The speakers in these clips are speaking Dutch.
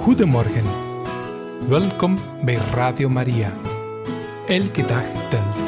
Goedemorgen. Welkom bij Radio Maria. Elke dag telt.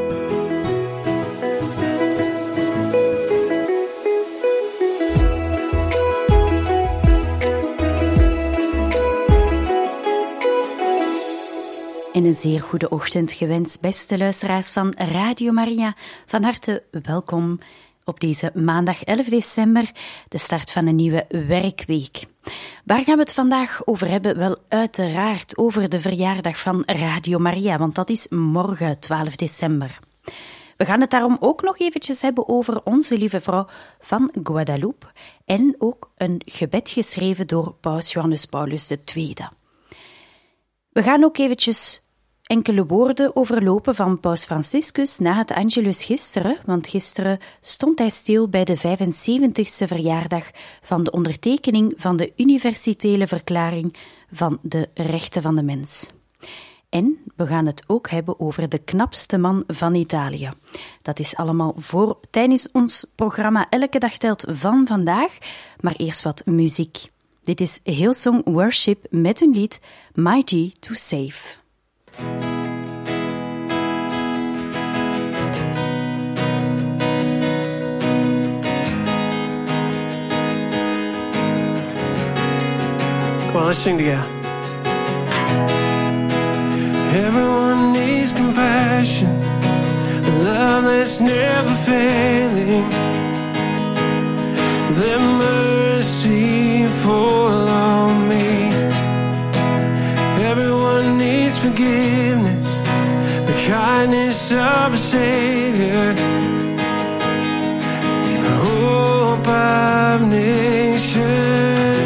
En een zeer goede ochtend gewenst, beste luisteraars van Radio Maria. Van harte welkom op deze maandag 11 december, de start van een nieuwe werkweek. Waar gaan we het vandaag over hebben? Wel, uiteraard over de verjaardag van Radio Maria, want dat is morgen 12 december. We gaan het daarom ook nog eventjes hebben over Onze Lieve Vrouw van Guadalupe en ook een gebed geschreven door Paus Johannes Paulus II. We gaan ook eventjes enkele woorden overlopen van Paus Franciscus na het Angelus gisteren, want gisteren stond hij stil bij de 75ste verjaardag van de ondertekening van de universele verklaring van de rechten van de mens. En we gaan het ook hebben over de knapste man van Italië. Dat is allemaal voor tijdens ons programma Elke Dag Telt van vandaag, maar eerst wat muziek. Dit is Hillsong Worship met hun lied Mighty to Save. Come on, let's sing together. Everyone needs compassion, a love that's never failing. Let mercy fall on me. Everyone needs forgiveness, the kindness of a Savior, the hope of nations.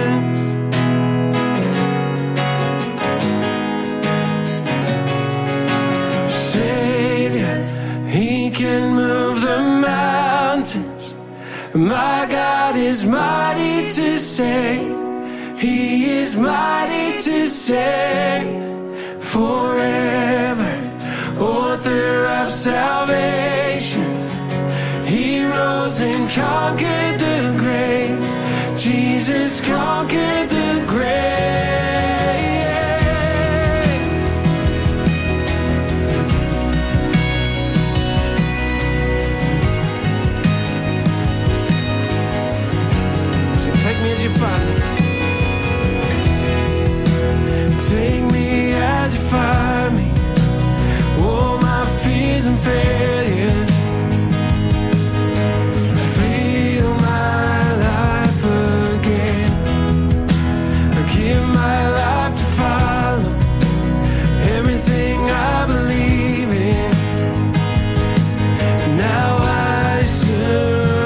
Savior, He can move the mountains. My God is mighty to save. He is mighty to save forever. Author of salvation, He rose and conquered the grave. Jesus conquered the grave. So take me as you find me. Take me as you find me. All my fears and failures. Feel my life again. I give my life to follow everything I believe in. Now I surrender.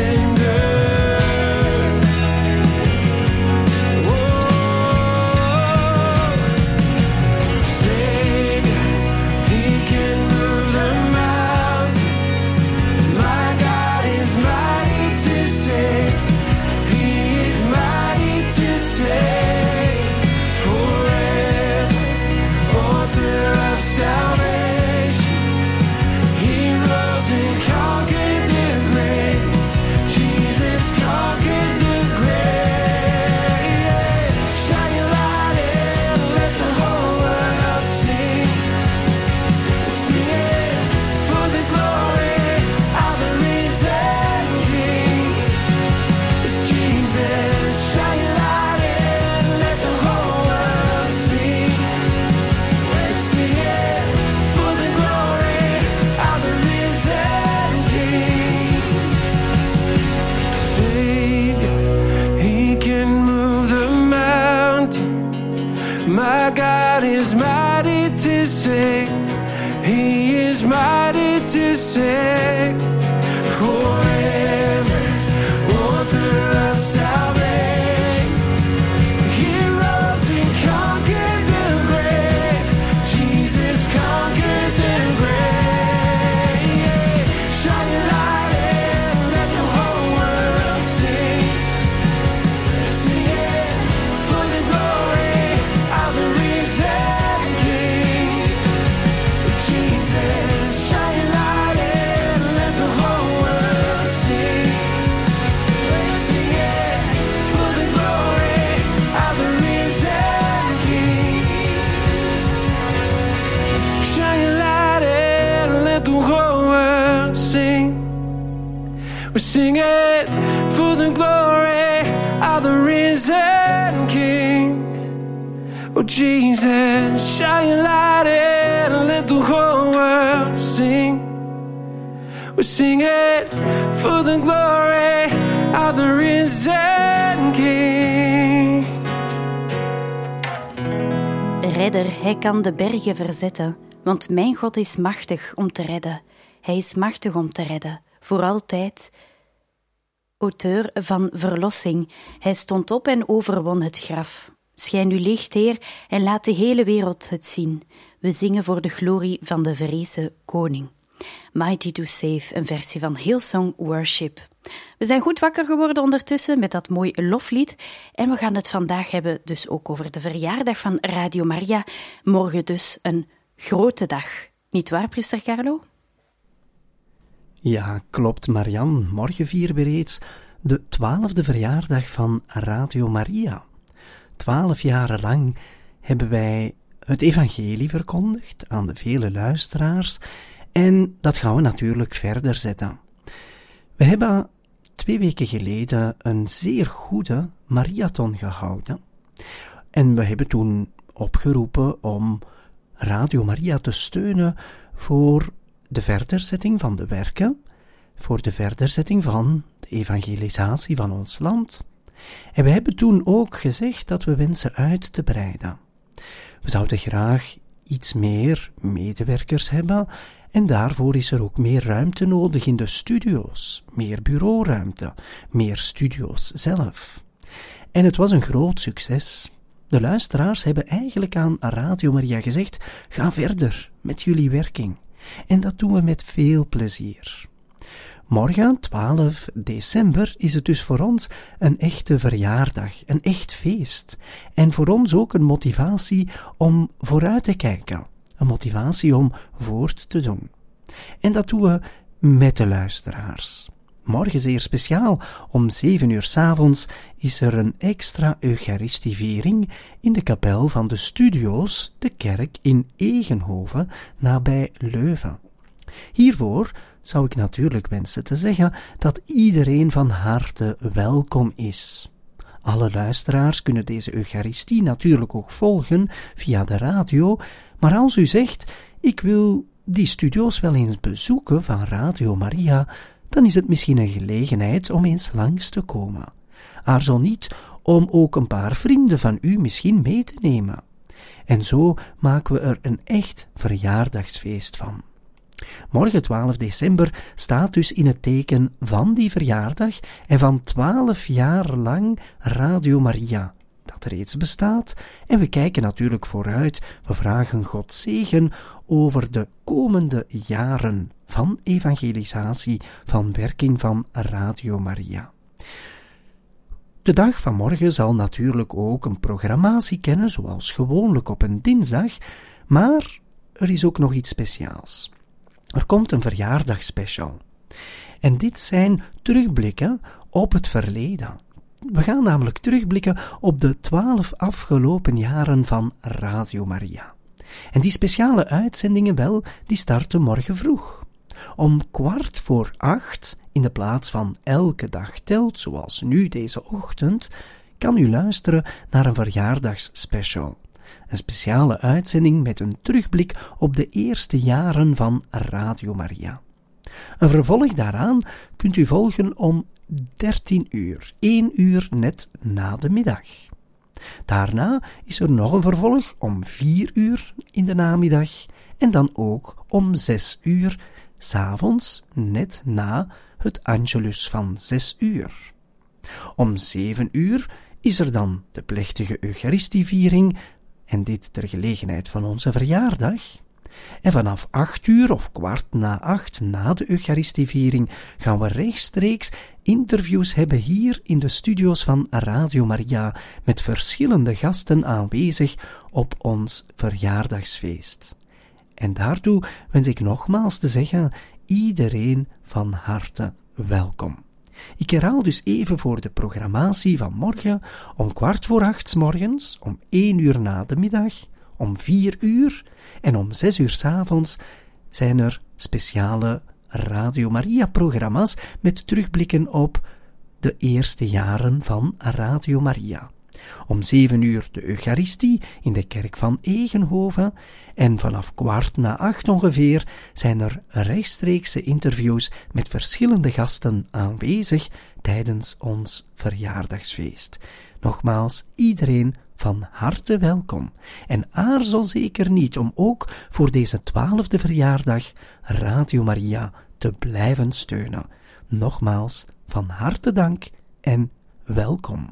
My God is mighty to save. He is mighty to save forever. Author of salvation, He rose and conquered the grave. Jesus conquered the grave. Shine your light and let the whole world sing. Sing it for the glory of the risen King. Jesus, shine your light and risen King. Oh Jesus, shine your light and let the whole world sing. We sing it for the glory of the risen King. Redder, hij kan de bergen verzetten, want mijn God is machtig om te redden. Hij is machtig om te redden, voor altijd. Auteur van verlossing, hij stond op en overwon het graf. Schijn uw licht, Heer, en laat de hele wereld het zien. We zingen voor de glorie van de verrezen koning. Mighty to Save, een versie van Hillsong Worship. We zijn goed wakker geworden ondertussen met dat mooi loflied. En we gaan het vandaag hebben dus ook over de verjaardag van Radio Maria. Morgen dus een grote dag. Niet waar, priester Carlo? Ja, klopt, Marian. Morgen vieren we reeds de 12e verjaardag van Radio Maria. 12 jaren lang hebben wij het evangelie verkondigd aan de vele luisteraars en dat gaan we natuurlijk verder zetten. We hebben 2 weken geleden een zeer goede marathon gehouden en we hebben toen opgeroepen om Radio Maria te steunen voor de verderzetting van de werken, voor de verderzetting van de evangelisatie van ons land. En we hebben toen ook gezegd dat we wensen uit te breiden. We zouden graag iets meer medewerkers hebben en daarvoor is er ook meer ruimte nodig in de studio's, meer bureauruimte, meer studio's zelf. En het was een groot succes. De luisteraars hebben eigenlijk aan Radio Maria gezegd, ga verder met jullie werking. En dat doen we met veel plezier. Morgen, 12 december, is het dus voor ons een echte verjaardag, een echt feest. En voor ons ook een motivatie om vooruit te kijken, een motivatie om voort te doen. En dat doen we met de luisteraars. Morgen zeer speciaal, om 7 uur 's avonds is er een extra Eucharistieviering in de kapel van de studio's, de kerk in Egenhoven, nabij Leuven. Hiervoor zou ik natuurlijk wensen te zeggen dat iedereen van harte welkom is. Alle luisteraars kunnen deze Eucharistie natuurlijk ook volgen via de radio, maar als u zegt, ik wil die studio's wel eens bezoeken van Radio Maria, dan is het misschien een gelegenheid om eens langs te komen. Aarzel niet om ook een paar vrienden van u misschien mee te nemen. En zo maken we er een echt verjaardagsfeest van. Morgen 12 december staat dus in het teken van die verjaardag en van 12 jaar lang Radio Maria, dat reeds bestaat. En we kijken natuurlijk vooruit, we vragen God zegen over de komende jaren van evangelisatie, van werking van Radio Maria. De dag van morgen zal natuurlijk ook een programmatie kennen, zoals gewoonlijk op een dinsdag, maar er is ook nog iets speciaals. Er komt een verjaardagsspecial. En dit zijn terugblikken op het verleden. We gaan namelijk terugblikken op de 12 afgelopen jaren van Radio Maria. En die speciale uitzendingen die starten morgen vroeg. Om 7:15, in de plaats van Elke Dag Telt, zoals nu deze ochtend, kan u luisteren naar een verjaardagsspecial. Een speciale uitzending met een terugblik op de eerste jaren van Radio Maria. Een vervolg daaraan kunt u volgen om 13 uur, 1 uur net na de middag. Daarna is er nog een vervolg om 4 uur in de namiddag en dan ook om 6 uur 's avonds net na het Angelus van 6 uur. Om 7 uur is er dan de plechtige Eucharistieviering en dit ter gelegenheid van onze verjaardag. En vanaf 8 uur of 7:15 na de Eucharistieviering gaan we rechtstreeks interviews hebben hier in de studio's van Radio Maria met verschillende gasten aanwezig op ons verjaardagsfeest. En daartoe wens ik nogmaals te zeggen, iedereen van harte welkom. Ik herhaal dus even voor de programmatie van morgen om 7:15 's morgens, om 1 uur na de middag, om 4 uur en om 6 uur 's avonds zijn er speciale Radio Maria programma's met terugblikken op de eerste jaren van Radio Maria. Om 7 uur de Eucharistie in de kerk van Egenhoven en vanaf 7:15 ongeveer zijn er rechtstreekse interviews met verschillende gasten aanwezig tijdens ons verjaardagsfeest. Nogmaals, iedereen van harte welkom. En aarzel zeker niet om ook voor deze 12e verjaardag Radio Maria te blijven steunen. Nogmaals, van harte dank en welkom.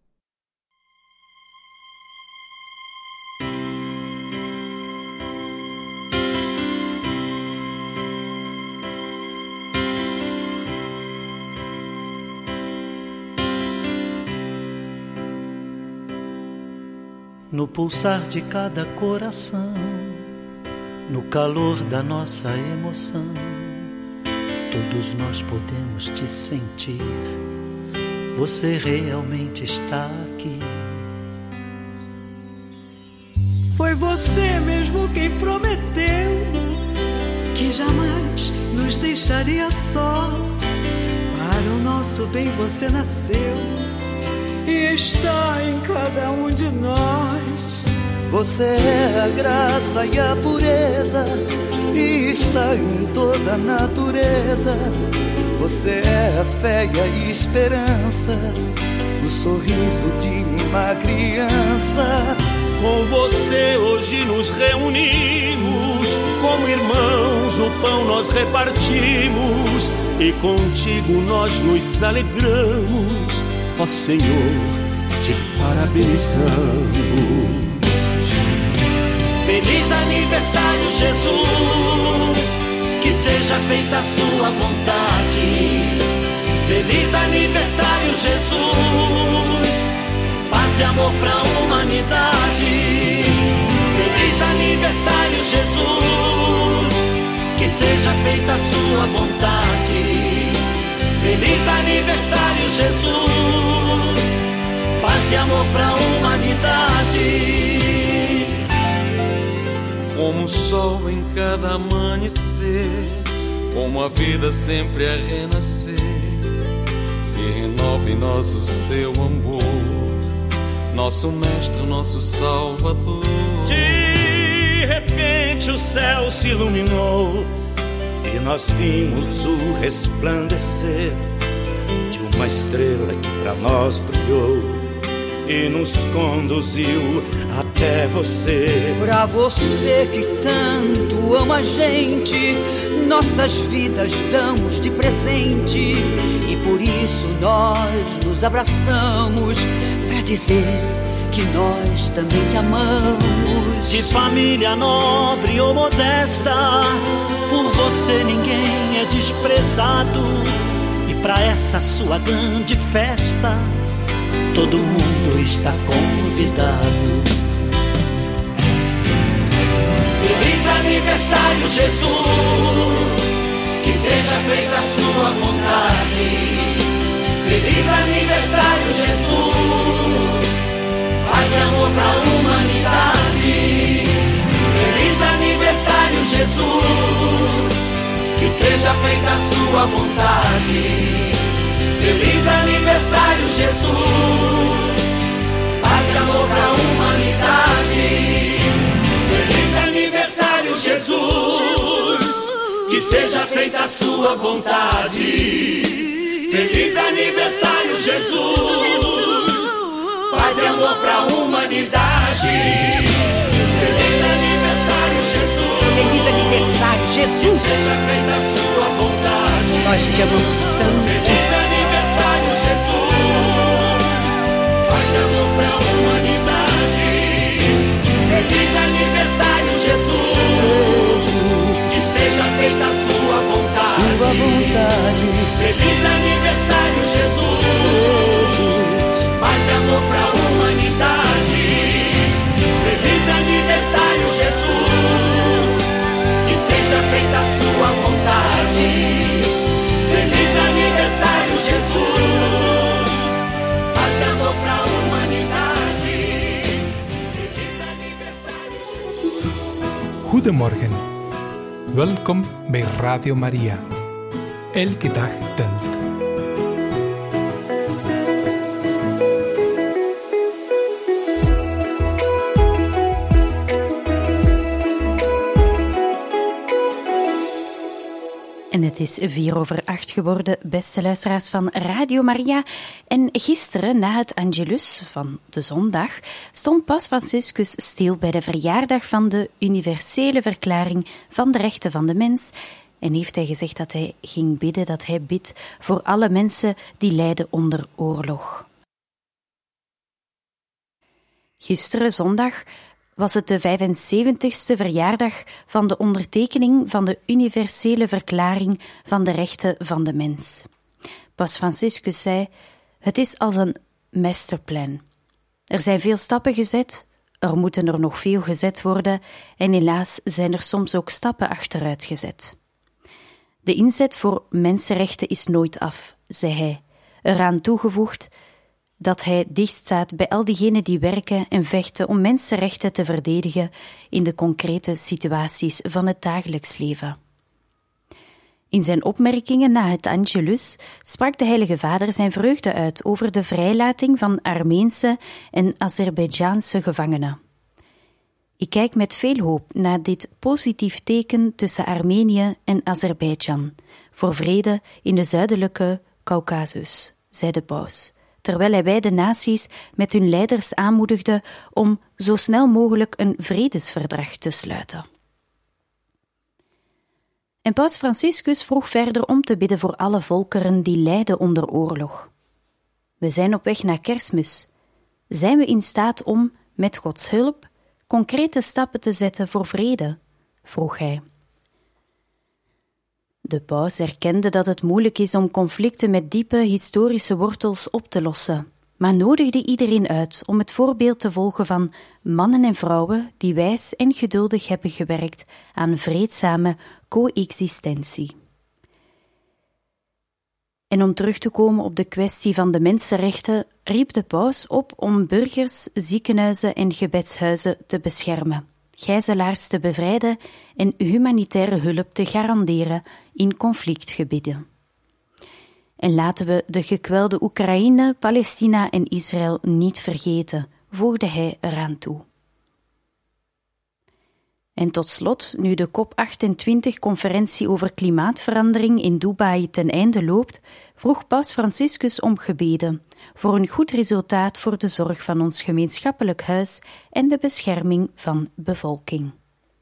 No pulsar de cada coração, no calor da nossa emoção, todos nós podemos te sentir. Você realmente está aqui. Foi você mesmo quem prometeu que jamais nos deixaria sós. Para o nosso bem você nasceu e está em cada um de nós. Você é a graça e a pureza e está em toda a natureza. Você é a fé e a esperança no sorriso de uma criança. Com você hoje nos reunimos, como irmãos o pão nós repartimos e contigo nós nos alegramos. Ó Senhor, te parabenizamos. Feliz aniversário, Jesus, que seja feita a sua vontade. Feliz aniversário, Jesus, paz e amor pra humanidade. Feliz aniversário, Jesus, que seja feita a sua vontade. Feliz aniversário, Jesus, paz e amor pra humanidade. Como o sol em cada amanhecer, como a vida sempre a renascer, se renova em nós o seu amor, nosso mestre, nosso salvador. De repente o céu se iluminou e nós vimos o resplandecer de uma estrela que pra nós brilhou e nos conduziu até você. Pra você que tanto ama a gente, nossas vidas damos de presente e por isso nós nos abraçamos pra dizer que nós também te amamos. De família nobre ou modesta, por você ninguém é desprezado e pra essa sua grande festa todo mundo está convidado. Feliz aniversário, Jesus, que seja feita a sua vontade. Feliz aniversário, Jesus, paz e amor pra humanidade. Feliz aniversário, Jesus, que seja feita a sua vontade. Feliz aniversário, Jesus, paz e amor pra humanidade. Feliz aniversário, Jesus, que seja feita a sua vontade. Feliz aniversário, Jesus, paz e amor pra humanidade. Feliz aniversário, Jesus. Feliz aniversário, Jesus. Que seja feita a sua vontade. Nós te amamos tanto. Feliz aniversário, Jesus, paz e amor pra humanidade. Feliz aniversário, Jesus, que seja feita a sua vontade. Sua vontade. Feliz aniversário, Jesus, paz e amor pra humanidade. Feliz aniversário, Jesus, que seja feita a sua vontade. Feliz aniversário, Jesus, paz e amor pra humanidade. Feliz aniversário, Jesus. Goedemorgen. Welkom bij Radio Maria. Elke dag telt. Het is 7:04 geworden, beste luisteraars van Radio Maria. En gisteren, na het Angelus van de zondag, stond Paus Franciscus stil bij de verjaardag van de universele verklaring van de rechten van de mens. En heeft hij gezegd dat hij ging bidden, dat hij bidt voor alle mensen die lijden onder oorlog. Gisteren, zondag, was het de 75ste verjaardag van de ondertekening van de universele verklaring van de rechten van de mens. Paus Franciscus zei: het is als een masterplan. Er zijn veel stappen gezet, er moeten er nog veel gezet worden en helaas zijn er soms ook stappen achteruit gezet. De inzet voor mensenrechten is nooit af, zei hij, eraan toegevoegd dat hij dichtstaat bij al diegenen die werken en vechten om mensenrechten te verdedigen in de concrete situaties van het dagelijks leven. In zijn opmerkingen na het Angelus sprak de Heilige Vader zijn vreugde uit over de vrijlating van Armeense en Azerbeidjaanse gevangenen. Ik kijk met veel hoop naar dit positief teken tussen Armenië en Azerbeidzjan voor vrede in de zuidelijke Caucasus, zei de paus, terwijl hij beide naties met hun leiders aanmoedigde om zo snel mogelijk een vredesverdrag te sluiten. En paus Franciscus vroeg verder om te bidden voor alle volkeren die lijden onder oorlog. We zijn op weg naar Kerstmis. Zijn we in staat om, met Gods hulp, concrete stappen te zetten voor vrede? Vroeg hij. De paus erkende dat het moeilijk is om conflicten met diepe historische wortels op te lossen, maar nodigde iedereen uit om het voorbeeld te volgen van mannen en vrouwen die wijs en geduldig hebben gewerkt aan vreedzame coexistentie. En om terug te komen op de kwestie van de mensenrechten, riep de paus op om burgers, ziekenhuizen en gebedshuizen te beschermen, gijzelaars te bevrijden en humanitaire hulp te garanderen in conflictgebieden. En laten we de gekwelde Oekraïne, Palestina en Israël niet vergeten, voegde hij eraan toe. En tot slot, nu de COP28-conferentie over klimaatverandering in Dubai ten einde loopt, vroeg paus Franciscus om gebeden voor een goed resultaat voor de zorg van ons gemeenschappelijk huis en de bescherming van bevolking.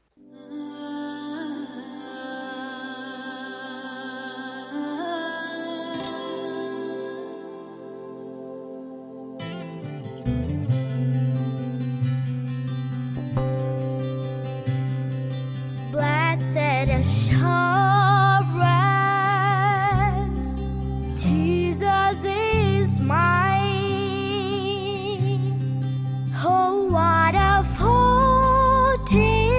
Blessed assurance, Jesus is mine. Oh, what a foretaste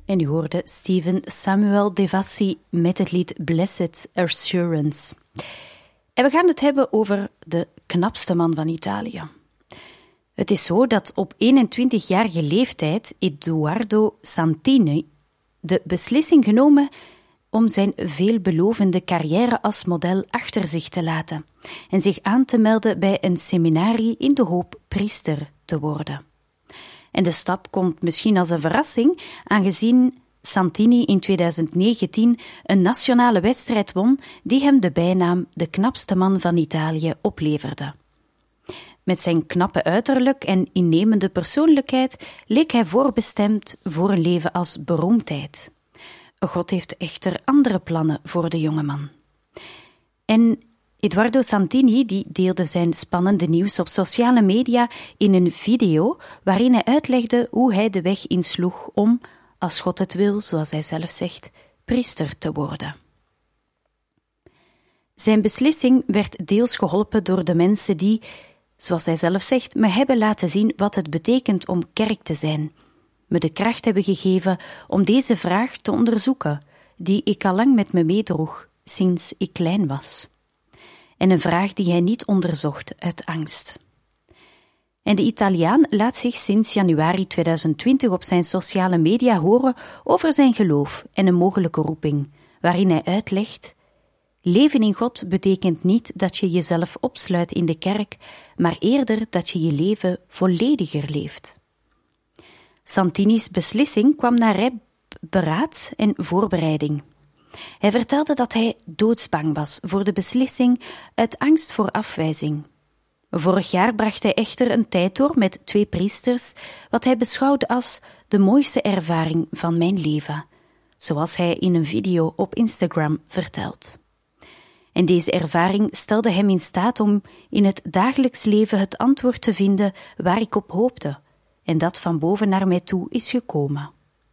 En u hoorde Steven Samuel Devassi met het lied Blessed Assurance. En we gaan het hebben over de knapste man van Italië. Het is zo dat op 21-jarige leeftijd Edoardo Santini de beslissing genomen om zijn veelbelovende carrière als model achter zich te laten en zich aan te melden bij een seminarie in de hoop priester te worden. En de stap komt misschien als een verrassing, aangezien Santini in 2019 een nationale wedstrijd won die hem de bijnaam de knapste man van Italië opleverde. Met zijn knappe uiterlijk en innemende persoonlijkheid leek hij voorbestemd voor een leven als beroemdheid. God heeft echter andere plannen voor de jongeman. En Edoardo Santini die deelde zijn spannende nieuws op sociale media in een video waarin hij uitlegde hoe hij de weg insloeg om, als God het wil, zoals hij zelf zegt, priester te worden. Zijn beslissing werd deels geholpen door de mensen die, zoals hij zelf zegt, me hebben laten zien wat het betekent om kerk te zijn, me de kracht hebben gegeven om deze vraag te onderzoeken, die ik al lang met me meedroeg sinds ik klein was. En een vraag die hij niet onderzocht uit angst. En de Italiaan laat zich sinds januari 2020 op zijn sociale media horen over zijn geloof en een mogelijke roeping, waarin hij uitlegt: leven in God betekent niet dat je jezelf opsluit in de kerk, maar eerder dat je je leven vollediger leeft. Santini's beslissing kwam na beraad en voorbereiding. Hij vertelde dat hij doodsbang was voor de beslissing uit angst voor afwijzing. Vorig jaar bracht hij echter een tijd door met 2 priesters, wat hij beschouwde als de mooiste ervaring van mijn leven, zoals hij in een video op Instagram vertelt. En deze ervaring stelde hem in staat om in het dagelijks leven het antwoord te vinden waar ik op hoopte, en dat van boven naar mij toe is gekomen.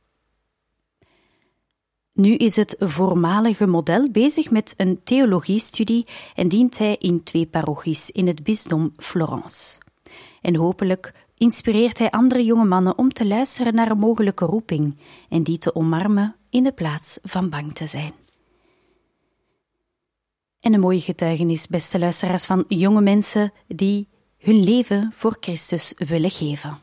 Nu is het voormalige model bezig met een theologiestudie en dient hij in 2 parochies in het bisdom Florence. En hopelijk inspireert hij andere jonge mannen om te luisteren naar een mogelijke roeping en die te omarmen in de plaats van bang te zijn. En een mooie getuigenis, beste luisteraars, van jonge mensen die hun leven voor Christus willen geven.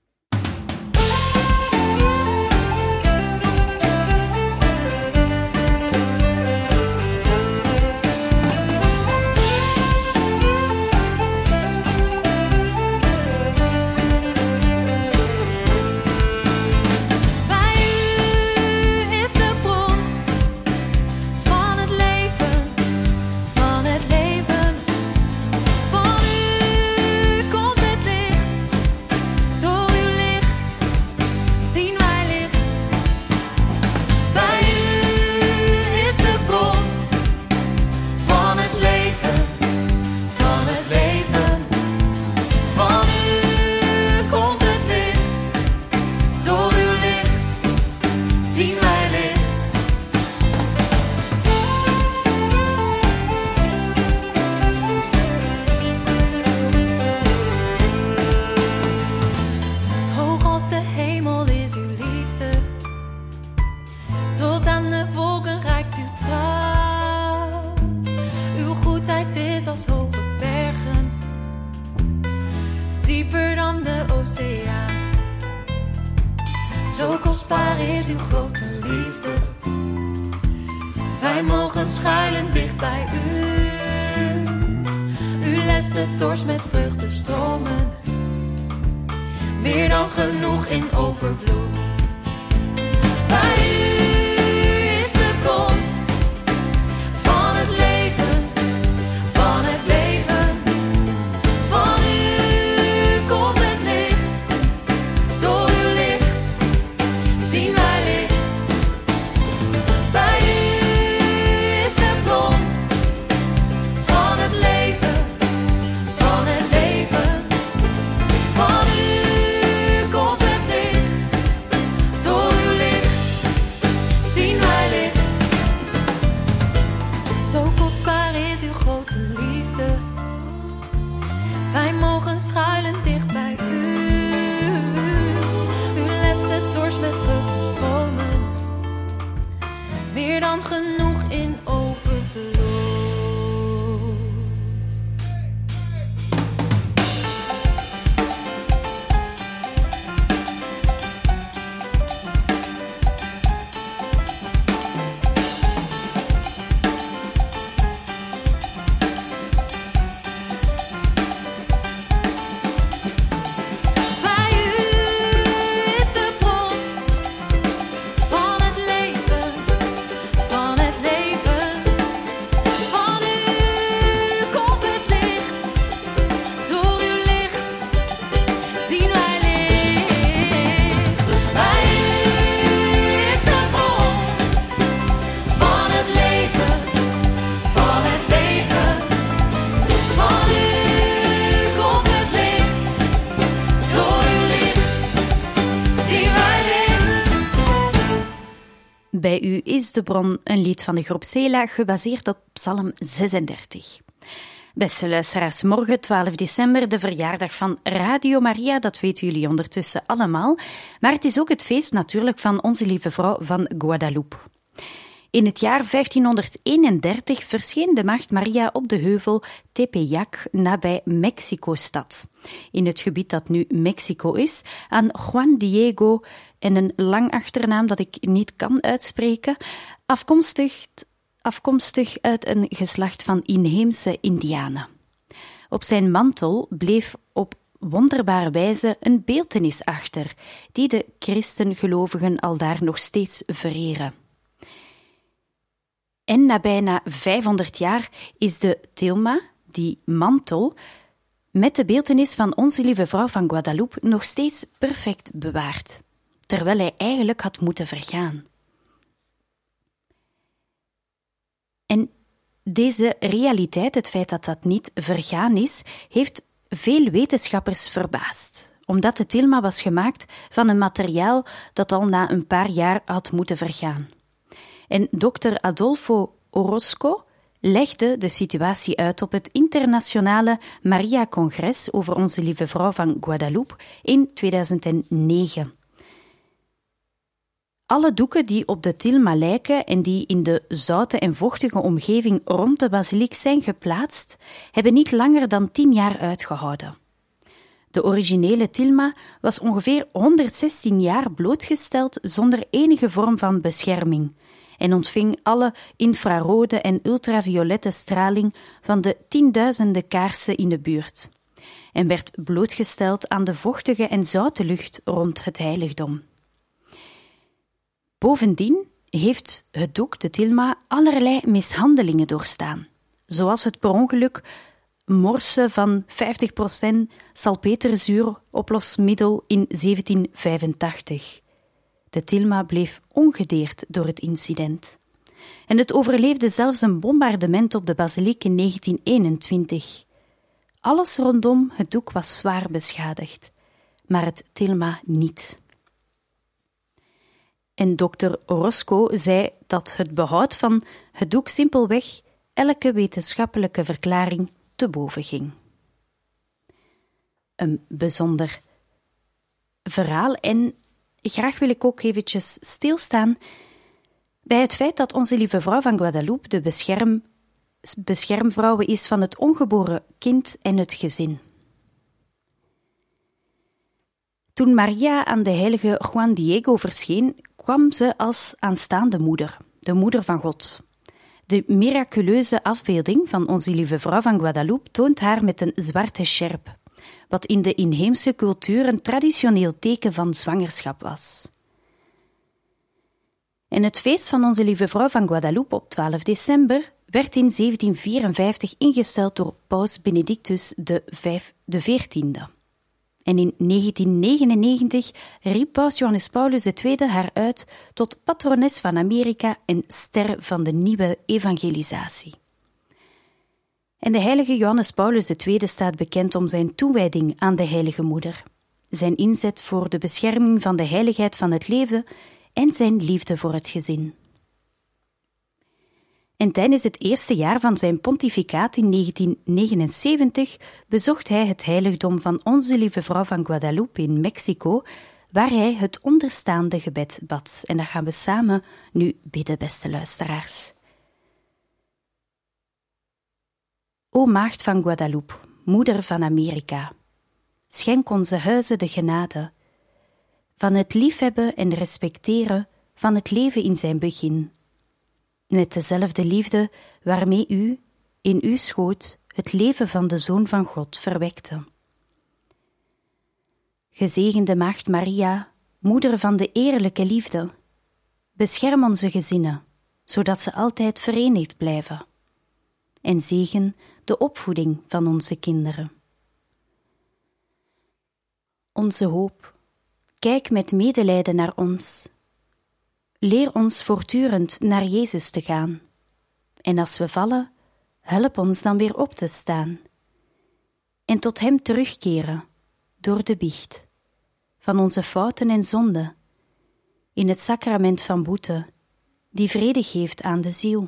Zo kostbaar is uw grote liefde. Wij mogen schuilen dicht bij u. U lest de dorst met vreugdestromen. Meer dan genoeg in overvloed. Bij u is de bron van het leven, van het leven. Van u komt het licht. Door uw licht zien wij licht. Bij u is de bron van het leven, van het leven. Van u komt het licht. Door uw licht bij u is de bron, een lied van de groep Sela, gebaseerd op Psalm 36. Beste luisteraars, morgen 12 december, de verjaardag van Radio Maria, dat weten jullie ondertussen allemaal. Maar het is ook het feest natuurlijk van Onze Lieve Vrouw van Guadalupe. In het jaar 1531 verscheen de Maagd Maria op de heuvel Tepeyac nabij Mexico-stad. In het gebied dat nu Mexico is, aan Juan Diego en een lang achternaam dat ik niet kan uitspreken, afkomstig uit een geslacht van inheemse Indianen. Op zijn mantel bleef op wonderbare wijze een beeltenis achter, die de christengelovigen aldaar nog steeds vereren. En na bijna 500 jaar is de tilma, die mantel, met de beeltenis van Onze Lieve Vrouw van Guadalupe nog steeds perfect bewaard, terwijl hij eigenlijk had moeten vergaan. En deze realiteit, het feit dat dat niet vergaan is, heeft veel wetenschappers verbaasd, omdat de tilma was gemaakt van een materiaal dat al na een paar jaar had moeten vergaan. En dokter Adolfo Orozco legde de situatie uit op het internationale Maria-congres over Onze Lieve Vrouw van Guadalupe in 2009. Alle doeken die op de tilma lijken en die in de zoute en vochtige omgeving rond de basiliek zijn geplaatst, hebben niet langer dan 10 jaar uitgehouden. De originele tilma was ongeveer 116 jaar blootgesteld zonder enige vorm van bescherming en ontving alle infrarode en ultraviolette straling van de tienduizenden kaarsen in de buurt en werd blootgesteld aan de vochtige en zoute lucht rond het heiligdom. Bovendien heeft het doek, de tilma, allerlei mishandelingen doorstaan, zoals het per ongeluk morsen van 50% salpeterzuur oplosmiddel in 1785. De tilma bleef ongedeerd door het incident. En het overleefde zelfs een bombardement op de basiliek in 1921. Alles rondom het doek was zwaar beschadigd, maar het tilma niet. En dokter Orozco zei dat het behoud van het doek simpelweg elke wetenschappelijke verklaring te boven ging. Een bijzonder verhaal en graag wil ik ook eventjes stilstaan bij het feit dat Onze Lieve Vrouw van Guadalupe de beschermvrouwe is van het ongeboren kind en het gezin. Toen Maria aan de heilige Juan Diego verscheen, kwam ze als aanstaande moeder, de moeder van God. De miraculeuze afbeelding van Onze Lieve Vrouw van Guadalupe toont haar met een zwarte sjerp, wat in de inheemse cultuur een traditioneel teken van zwangerschap was. En het feest van Onze Lieve Vrouw van Guadalupe op 12 december werd in 1754 ingesteld door paus Benedictus XIV. En in 1999 riep paus Johannes Paulus II haar uit tot patrones van Amerika en ster van de nieuwe evangelisatie. En de heilige Johannes Paulus II staat bekend om zijn toewijding aan de heilige moeder, zijn inzet voor de bescherming van de heiligheid van het leven en zijn liefde voor het gezin. En tijdens het eerste jaar van zijn pontificaat in 1979 bezocht hij het heiligdom van Onze Lieve Vrouw van Guadalupe in Mexico, waar hij het onderstaande gebed bad. En dat gaan we samen nu bidden, beste luisteraars. O Maagd van Guadalupe, moeder van Amerika, schenk onze huizen de genade van het liefhebben en respecteren van het leven in zijn begin, met dezelfde liefde waarmee u in uw schoot het leven van de Zoon van God verwekte. Gezegende Maagd Maria, moeder van de eerlijke liefde, bescherm onze gezinnen, zodat ze altijd verenigd blijven, en zegen de opvoeding van onze kinderen. Onze hoop, kijk met medelijden naar ons. Leer ons voortdurend naar Jezus te gaan. En als we vallen, help ons dan weer op te staan. En tot Hem terugkeren, door de biecht, van onze fouten en zonden, in het sacrament van boete die vrede geeft aan de ziel.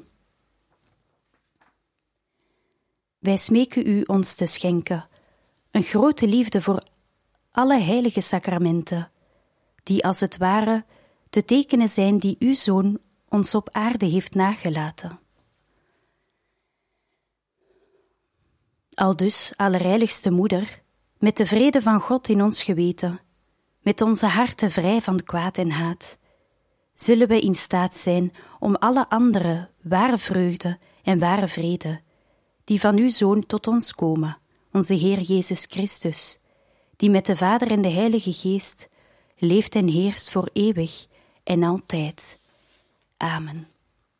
Wij smeken u ons te schenken, een grote liefde voor alle heilige sacramenten, die als het ware de tekenen zijn die uw Zoon ons op aarde heeft nagelaten. Aldus, allerheiligste Moeder, met de vrede van God in ons geweten, met onze harten vrij van kwaad en haat, zullen wij in staat zijn om alle andere ware vreugde en ware vrede, die van uw Zoon tot ons komen, onze Heer Jezus Christus, die met de Vader en de Heilige Geest leeft en heerst voor eeuwig en altijd. Amen.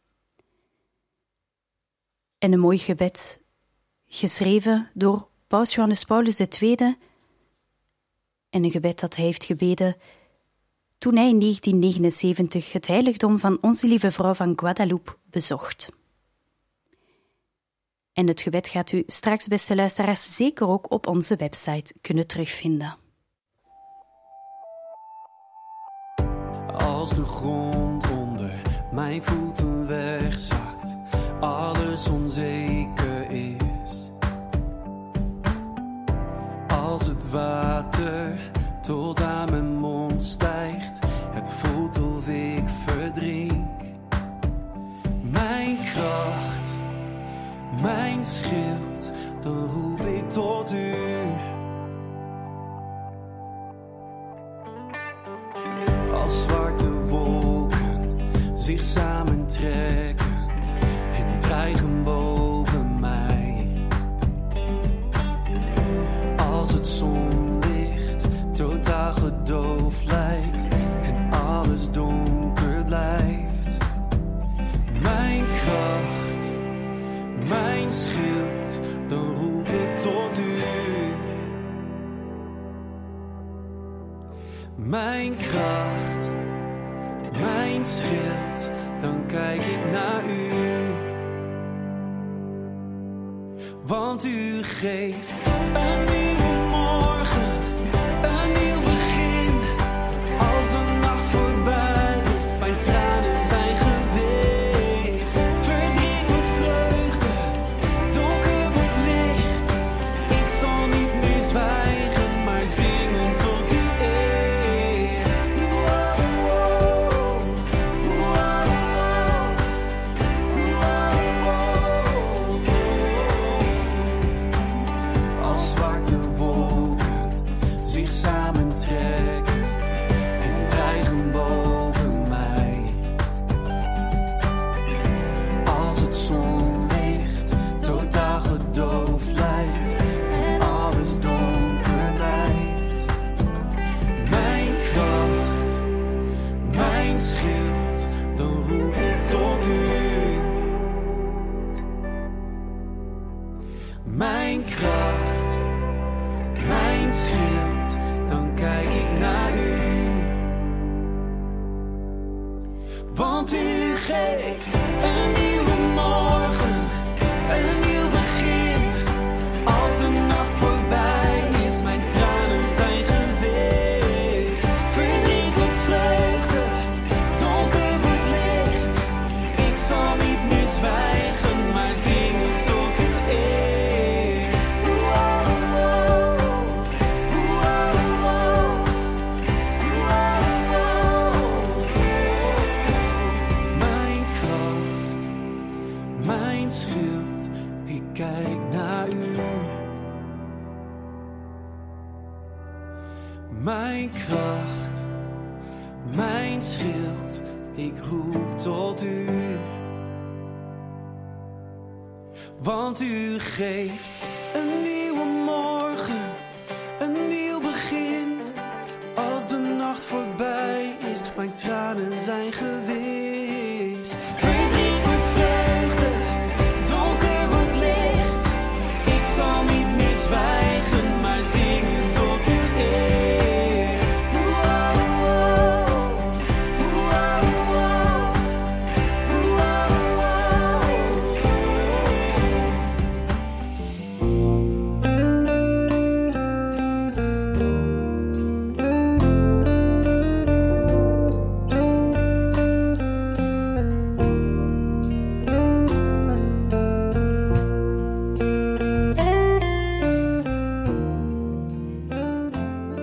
En een mooi gebed, geschreven door Paus Johannes Paulus II, en een gebed dat hij heeft gebeden toen hij in 1979 het heiligdom van Onze Lieve Vrouw van Guadalupe bezocht. En het gebed gaat u straks, beste luisteraars, zeker ook op onze website kunnen terugvinden. Als de grond onder mijn voeten wegzakt, alles onzeker is. Als het water tot aan mijn mond stijgt, het voelt of ik verdrink. Mijn kracht, mijn schild, dan roep ik tot u. Als zwarte wolken zich samentrekken en dreigen boven mij. Als het zonlicht totaal gedoofd lijkt en alles donker blijft. Mijn kracht, mijn schild, dan roep ik tot u. Mijn kracht, mijn schild, dan kijk ik naar u. Want u geeft een nieuwe morgen, een nieuw begin. Als de nacht voorbij is, mijn tranen zijn geweest. Verdriet wordt vreugde, donker wordt licht. Ik zal niet meer zwijgen, maar zingen tot u eer. Als zwarte wolken zich samentrekken en dreigen boven mij. Als het zonlicht totaal gedoofd lijkt en alles donker blijft. Mijn kracht, mijn schild, dan roep ik tot u. Mijn kracht, mijn schild, dan kijk ik naar u. Want u geeft een nieuwe morgen, een nieuw begin. Als de nacht voorbij is, mijn tranen zijn geweest. Verdriet wordt vreugde, donker wordt licht. Ik zal niet meer zwijgen, maar zingen tot u eer. Mijn kracht, mijn schild, ik kijk naar u. Mijn kracht, mijn schild, ik roep tot u. Want u geeft een nieuwe morgen, een nieuw begin. Als de nacht voorbij is, mijn tranen zijn geweest. Verdriet wordt vreugde, donker wordt licht. Ik zal niet meer zwijgen, maar zingen tot u eer.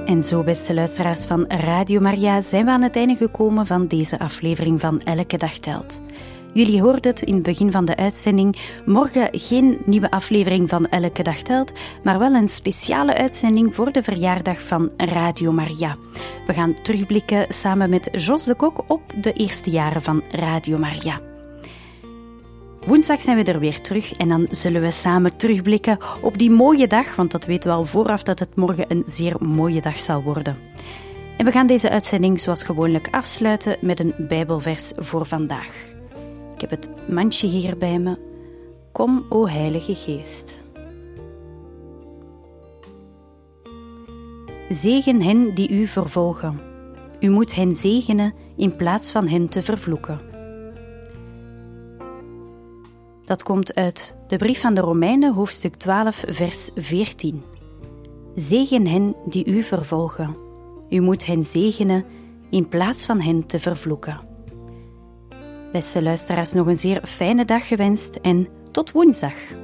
En zo, beste luisteraars van Radio Maria, zijn we aan het einde gekomen van deze aflevering van Elke Dag Telt. Jullie hoorden het in het begin van de uitzending. Morgen geen nieuwe aflevering van Elke Dag Telt, maar wel een speciale uitzending voor de verjaardag van Radio Maria. We gaan terugblikken samen met Jos de Kok op de eerste jaren van Radio Maria. Woensdag zijn we er weer terug en dan zullen we samen terugblikken op die mooie dag, want dat weten we al vooraf dat het morgen een zeer mooie dag zal worden. En we gaan deze uitzending zoals gewoonlijk afsluiten met een Bijbelvers voor vandaag. Ik heb het mandje hier bij me. Kom, o Heilige Geest. Zegen hen die u vervolgen. U moet hen zegenen in plaats van hen te vervloeken. Dat komt uit de brief aan de Romeinen, hoofdstuk 12, vers 14. Zegen hen die u vervolgen. U moet hen zegenen in plaats van hen te vervloeken. Beste luisteraars, nog een zeer fijne dag gewenst en tot woensdag.